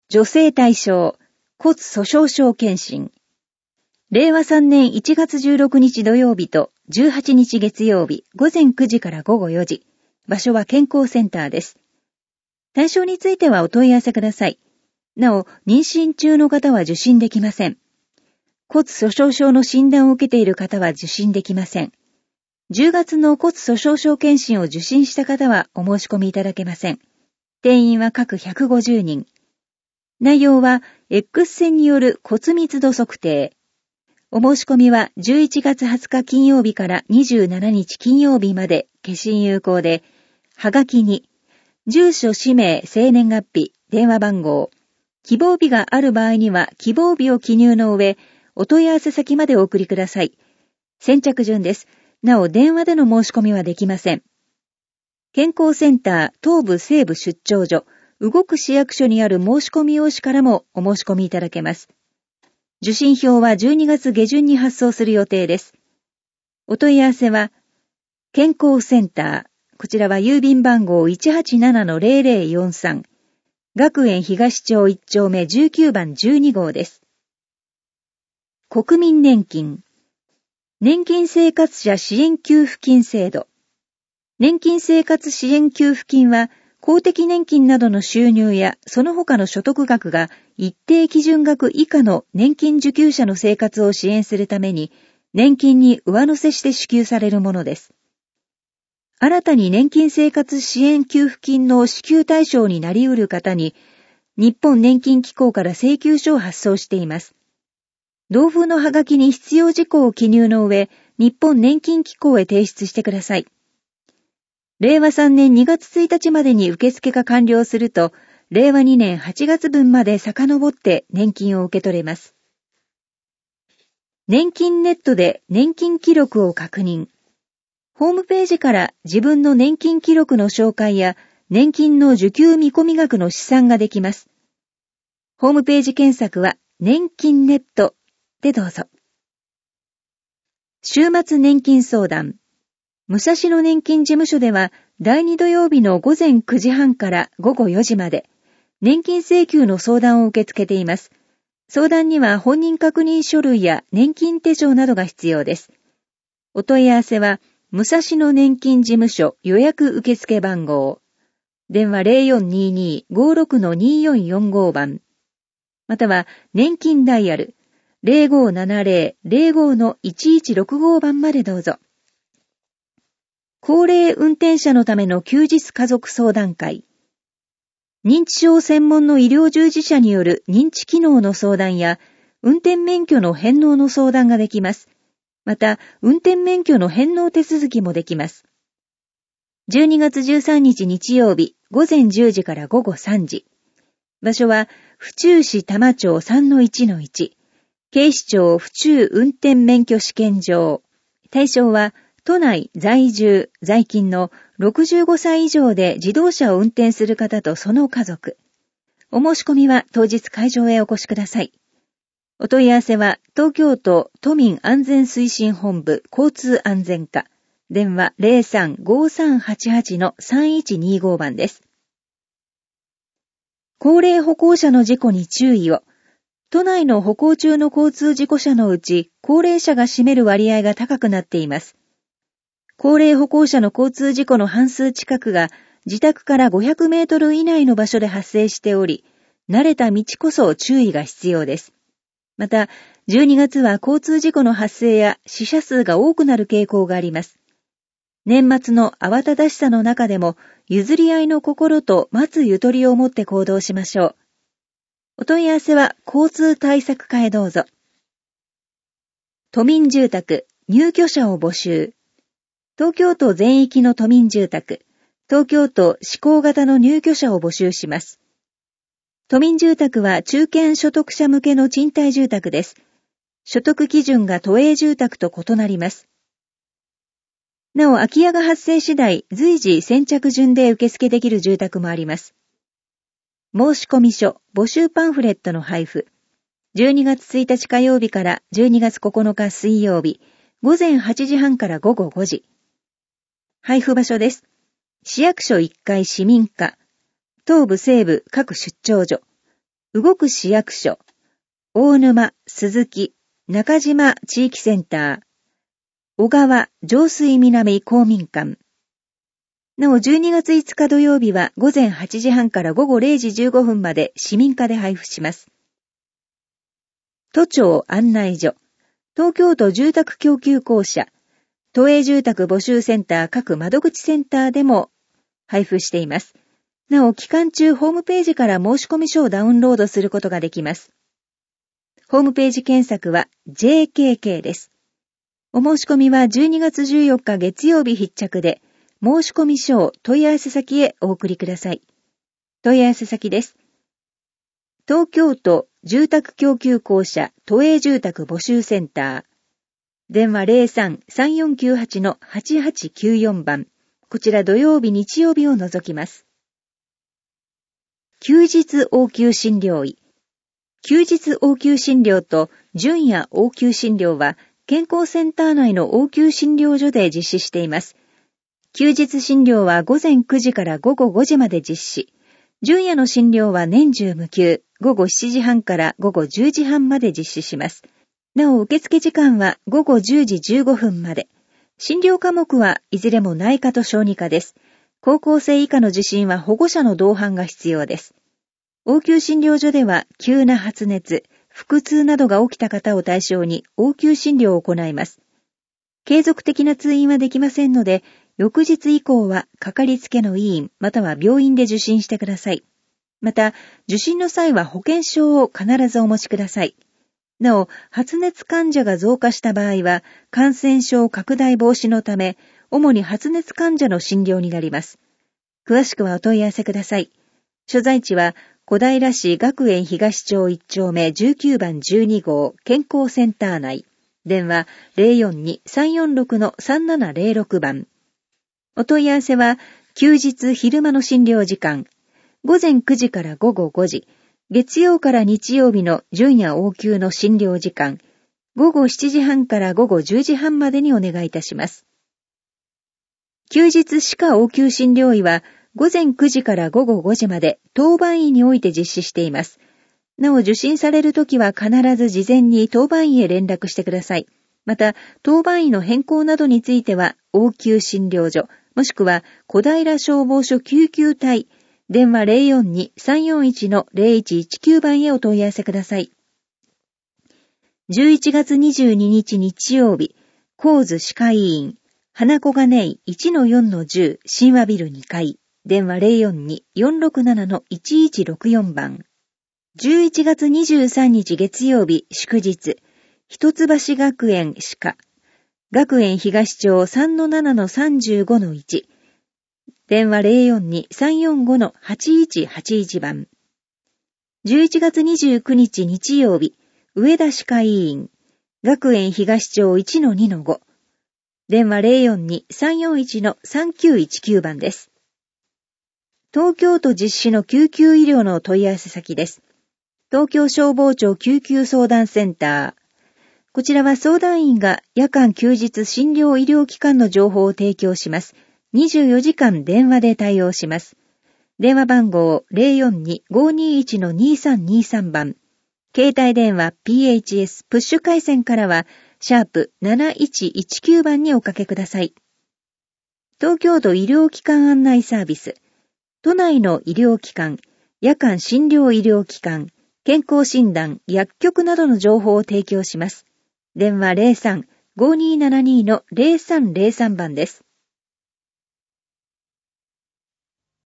女性対象、骨粗鬆症検診。令和3年1月16日土曜日と18日月曜日午前9時から午後4時。場所は健康センターです。対象についてはお問い合わせください。なお、妊娠中の方は受診できません。骨粗鬆症の診断を受けている方は受診できません。10月の骨粗鬆症検診を受診した方はお申し込みいただけません。定員は各150人。内容は X 線による骨密度測定。お申し込みは11月20日金曜日から27日金曜日まで消印有効で、はがきに、住所、氏名、生年月日、電話番号、希望日がある場合には希望日を記入の上、お問い合わせ先までお送りください。先着順です。なお、電話での申し込みはできません。健康センター東部西部出張所、動く市役所にある申し込み用紙からもお申し込みいただけます。受診票は12月下旬に発送する予定です。お問い合わせは、健康センター、こちらは郵便番号 187-0043、学園東町1丁目19番12号です。国民年金。年金生活者支援給付金制度。年金生活支援給付金は、公的年金などの収入やその他の所得額が一定基準額以下の年金受給者の生活を支援するために、年金に上乗せして支給されるものです。新たに年金生活支援給付金の支給対象になり得る方に、日本年金機構から請求書を発送しています。同封のハガキに必要事項を記入の上、日本年金機構へ提出してください。令和3年2月1日までに受付が完了すると、令和2年8月分まで遡って年金を受け取れます。年金ネットで年金記録を確認。ホームページから自分の年金記録の紹介や年金の受給見込み額の試算ができます。ホームページ検索は年金ネットでどうぞ。週末年金相談。武蔵野年金事務所では第2土曜日の午前9時半から午後4時まで年金請求の相談を受け付けています。相談には本人確認書類や年金手帳などが必要です。お問い合わせは武蔵野年金事務所予約受付番号。電話 0422-56-2445 番。または年金ダイヤル 0570-05-1165 番までどうぞ。高齢運転者のための休日家族相談会。認知症専門の医療従事者による認知機能の相談や運転免許の返納の相談ができます。また、運転免許の返納手続きもできます。12月13日日曜日午前10時から午後3時。場所は府中市多摩町 3-1-1。警視庁府中運転免許試験場。対象は都内在住在勤の65歳以上で自動車を運転する方とその家族。お申し込みは当日会場へお越しください。お問い合わせは東京都都民安全推進本部交通安全課。電話 03-5388-3125 番です。高齢歩行者の事故に注意を。都内の歩行中の交通事故車のうち高齢者が占める割合が高くなっています。高齢歩行者の交通事故の半数近くが自宅から500メートル以内の場所で発生しており、慣れた道こそ注意が必要です。また、12月は交通事故の発生や死者数が多くなる傾向があります。年末の慌ただしさの中でも、譲り合いの心と待つゆとりを持って行動しましょう。お問い合わせは交通対策課へどうぞ。都民住宅、入居者を募集。東京都全域の都民住宅、東京都施行型の入居者を募集します。都民住宅は中堅所得者向けの賃貸住宅です。所得基準が都営住宅と異なります。なお、空き家が発生次第、随時先着順で受付できる住宅もあります。申込書、募集パンフレットの配布。12月1日火曜日から12月9日水曜日、午前8時半から午後5時。配布場所です。市役所1階市民課、東部西部各出張所、 動く市役所、大沼、鈴木、中島地域センター、小川上水南公民館。なお12月5日土曜日は午前8時半から午後0時15分まで市民課で配布します。都庁案内所、東京都住宅供給公社、都営住宅募集センター各窓口センターでも配布しています。なお期間中ホームページから申込書をダウンロードすることができます。ホームページ検索は JKK です。お申し込みは12月14日月曜日必着で、申込書を問い合わせ先へお送りください。問い合わせ先です。東京都住宅供給公社都営住宅募集センター。電話 03-3498-8894 番。こちら土曜日日曜日を除きます。休日応急診療医。休日応急診療と準夜応急診療は健康センター内の応急診療所で実施しています。休日診療は午前9時から午後5時まで実施。準夜の診療は年中無休、午後7時半から午後10時半まで実施します。なお受付時間は午後10時15分まで。診療科目はいずれも内科と小児科です。高校生以下の受診は保護者の同伴が必要です。応急診療所では急な発熱、腹痛などが起きた方を対象に応急診療を行います。継続的な通院はできませんので、翌日以降はかかりつけの医院または病院で受診してください。また、受診の際は保険証を必ずお持ちください。なお、発熱患者が増加した場合は、感染症拡大防止のため、主に発熱患者の診療になります。詳しくはお問い合わせください。所在地は、小平市学園東町1丁目19番12号健康センター内。電話 042-346-3706 番。お問い合わせは、休日昼間の診療時間、午前9時から午後5時、月曜から日曜日の準夜応急の診療時間、午後7時半から午後10時半までにお願いいたします。休日歯科応急診療医は、午前9時から午後5時まで当番医において実施しています。なお受診されるときは必ず事前に当番医へ連絡してください。また、当番医の変更などについては、応急診療所、もしくは小平消防署救急隊、電話 042-341-0119 番へお問い合わせください。11月22日日曜日、高津歯科医院、花小金井 1-4-10 神話ビル2階、電話 042-467-1164 番。11月23日月曜日祝日、一橋学園歯科、学園東町 3-7-35-1、電話 042-345-8181 番。11月29日日曜日、上田歯科医院、学園東町 1-2-5、電話 042-341-3919 番です。東京都実施の救急医療の問い合わせ先です。東京消防庁救急相談センター。こちらは相談員が夜間休日診療医療機関の情報を提供します。24時間電話で対応します。電話番号 042-521-2323 番。携帯電話 PHS プッシュ回線からは、#7119 番におかけください。東京都医療機関案内サービス。都内の医療機関、夜間診療医療機関、健康診断、薬局などの情報を提供します。電話 03-5272-0303 番です。